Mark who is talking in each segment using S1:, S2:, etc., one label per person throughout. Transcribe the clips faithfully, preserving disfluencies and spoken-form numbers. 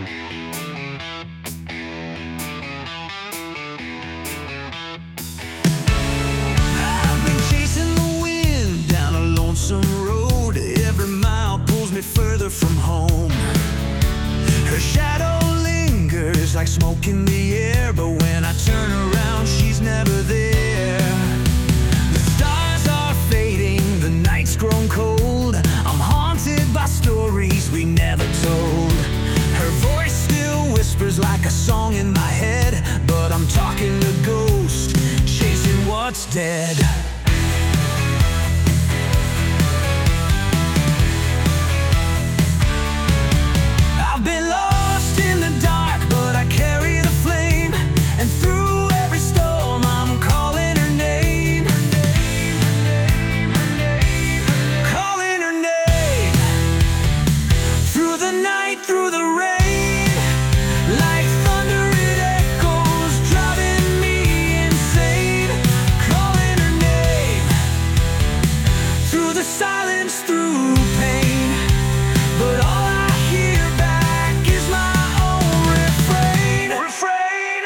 S1: I've been chasing the wind down a lonesome road. Every mile pulls me further from home. Her shadow lingers like smoke in the air, but when I turn around, she's never there. The stars are fading, the night's grown cold. I'm haunted by stories we never told. Her voice still whispers like a song in my head, but I'm talking to ghosts, chasing what's dead. I've been lost in the dark, but I carry the flame, and through every storm I'm calling her name. Calling her name. Through the night, through the rain, like thunder it echoes, driving me insane. Calling her name. Through the silence, through pain, but all I hear back is my own refrain. Refrain.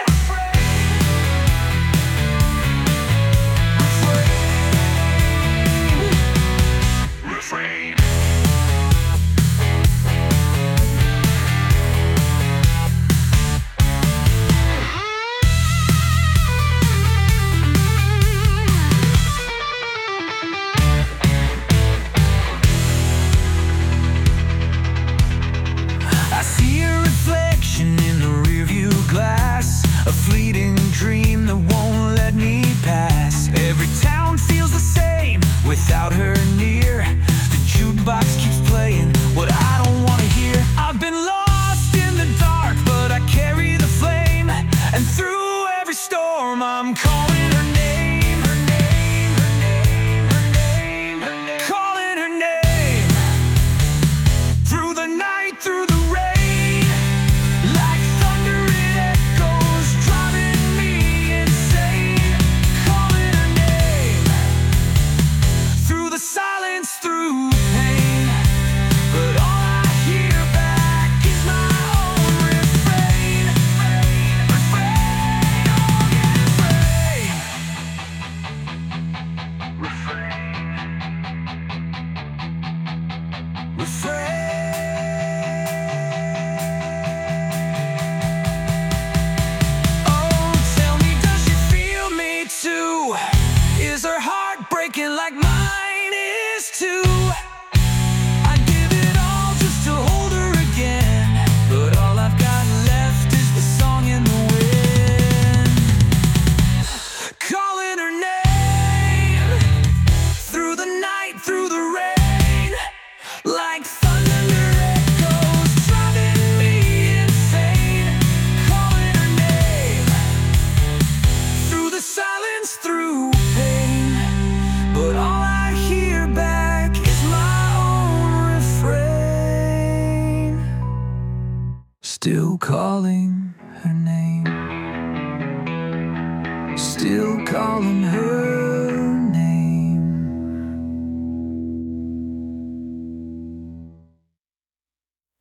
S1: Refrain. Refrain. I see a reflection in the rearview glass, a fleeting dream that won't let me pass. Every town feels the same without her near. The jukebox keeps playing what I don't want to hear. I've been lost in the dark, but I carry the flame, and through every storm I'm calling her name. Her name, her name, her name, her name. Calling her name. Through the night, through the rain, like thunder it echoes, driving me insane. Calling her name. Through the silence, through pain, but all I hear back is my own refrain. Refrain, oh yeah, refrain. Refrain. Oh, tell me, does she feel me too? Is her heart breaking like mine is too? I'd give it all just to hold her again, but all I've got left is the song in the wind. Calling her name. Through the night, through the rain, like thunder echoes, driving me insane. Calling her name. Through the silence, through pain, but all I hear back is my own refrain. Still calling her name. Still calling her